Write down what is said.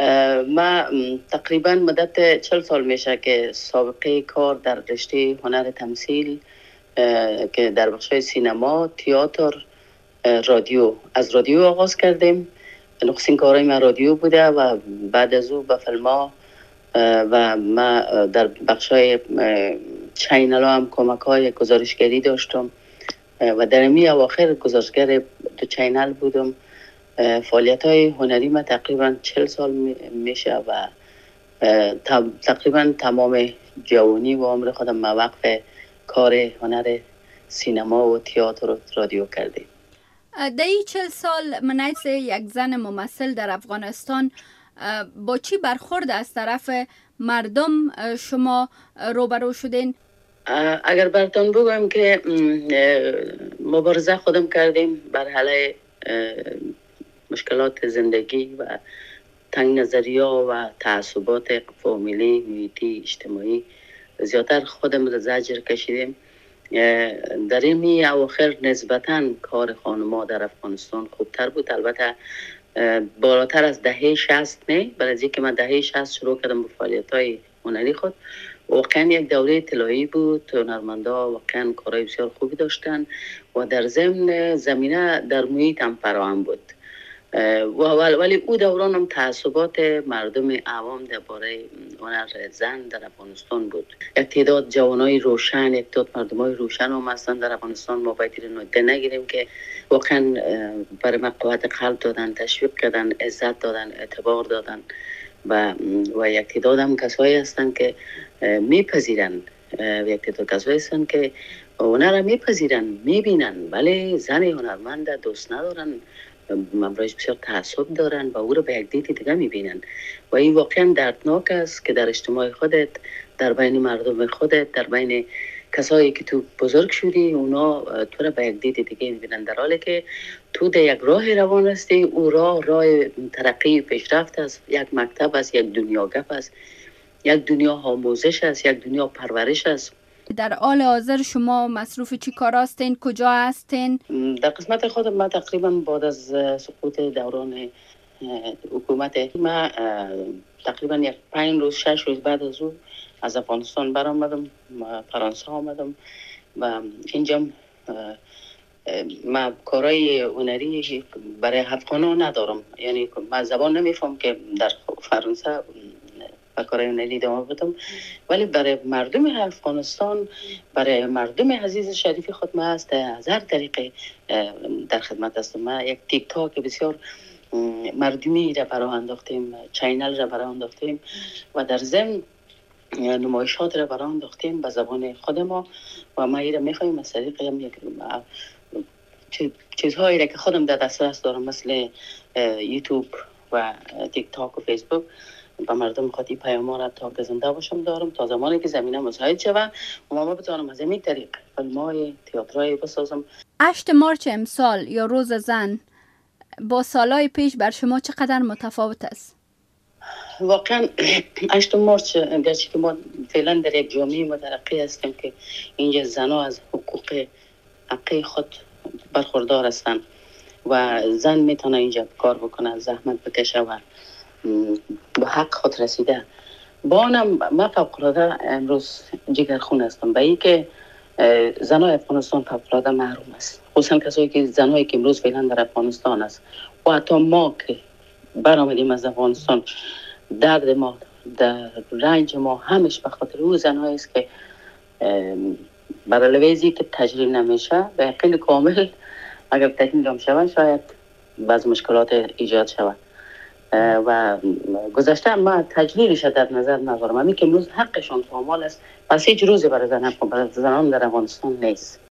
ما تقریبا مدت 40 سال میشه که سابقه کار در رشته هنر تمثیل که در بخش سینما، تئاتر، رادیو، از رادیو آغاز کردیم. نخستین کارهای من رادیو بوده و بعد از او به فیلم‌ها و ما در بخشای چینل هم کمک های گزارشگری داشتم و در امی اواخر گزارشگر دو چینل بودم. فعالیت های هنری ما تقریبا 40 سال میشه و تقریبا تمام جوانی و عمر خودم ما وقف کار هنر سینما و تئاتر و رادیو کردیم. در این 40 سال من حیث یک زن ممثل در افغانستان با چی برخورد از طرف مردم شما روبرو شدین؟ اگر براتون بگم که مبارزه خودم کردیم بر علیه مشکلات زندگی و تنگ نظریا و تعصبات فامیلی، محیطی، اجتماعی، زیادتر خودم را زجر کشیدیم. در این اواخر نسبتاً کار خانم‌ها در افغانستان خوبتر بود، البته بالاتر از دهه 60 نه، برای از اینکه من دهه 60 شروع کردم به فعالیت‌های هنری خود. واقعا یک دوره طلایی بود، هنرمندا واقعا کارهای بسیار خوبی داشتن و در ضمن زمینه در محیط هم فراهم بود. ولی او دوران هم تعصبات مردم عوام درباره هنر زن در افغانستان بود. یک تعداد جوانای روشن، یک تعداد مردمای روشن هم هستند در افغانستان. ما باید نادیده نگیریم که واقعا برای ما قوت قلب دادن، تشویق کردن، عزت دادن، اعتبار دادن و یک تعداد هم کسایی هستند که میپذیرن، یک تعداد کسایی هستند که هنر میپذیرن، میبینن ولی زن هنرمند دوست ندارن، امروز بسیار تعصب دارن و او رو به یک دید دیگه میبینن و این واقعا دردناک است که در اجتماع خودت، در بین مردم خودت، در بین کسایی که تو بزرگ شدی، اونا تو رو به یک دید دیگه میبینن، در حالی که تو در یک راه روان هستی. او راه ترقی پیشرفت است، یک مکتب است، یک دنیا گپ است، یک دنیا آموزش است، یک دنیا پرورش است. در حال حاضر شما مصروف چی کار هستین؟ کجا هستین؟ در قسمت خودم ما تقریبا بعد از سقوط دوران حکومت ما تقریبا یک 5 روز 6 روز بعد از او از افغانستان برآمدم، فرانسه آمدم و اینجا ما کارهای هنری برای افغانان ندارم، یعنی من زبان نمیفهم که در فرانسه و کارهای هنری ادامه بدم، ولی برای مردم افغانستان، برای مردم عزیز شریف خود ما است از هر طریق در خدمت هستم. ما یک تیک تاک بسیار مردمی را برای انداختیم، چینل را برای انداختیم و در ضمن نمایشات را برای انداختیم به زبان خود ما و ما ایره میخواییم از طریق یک چیزهایی را که خودم در دسترس دارم مثل یوتیوب و تیک تاک و فیسبوک با مردم خاطی پیام‌ها را تا که زنده باشم دارم تا زمانی که زمینه مساعد شود و ما بتوانم از این طریق فیلم‌های تئاترایی بسازم. 8 مارچ امسال یا روز زن با سالهای پیش بر شما چقدر متفاوت است؟ واقعا 8 مارچ گرچه که ما فعلا در یک جامعه مترقی هستیم که اینجا زنها از حقوق حقی خود برخوردار هستند و زن میتونه اینجا کار بکنه، زحمت بکشه و به حق خود رسیده. با آنم من فوق‌العاده امروز جگرخون هستم به این که زنای افغانستان فوق‌العاده محروم است، خصوصا کسایی که زنایی که امروز فعلا در افغانستان است و حتی ما که برآمدیم از افغانستان، درد ما، در رنج ما همش به خاطر او زنهایی است که برای لویزی که تجلیل نمیشه به یقین کامل اگر تجلیل هم شود شاید بعض مشکلات ایجاد شود و گذشته ما تجلیلش در نظر ندارم. همین که امروز حقشان پامال است، پس هیچ روزی برای زنان در افغانستان نیست.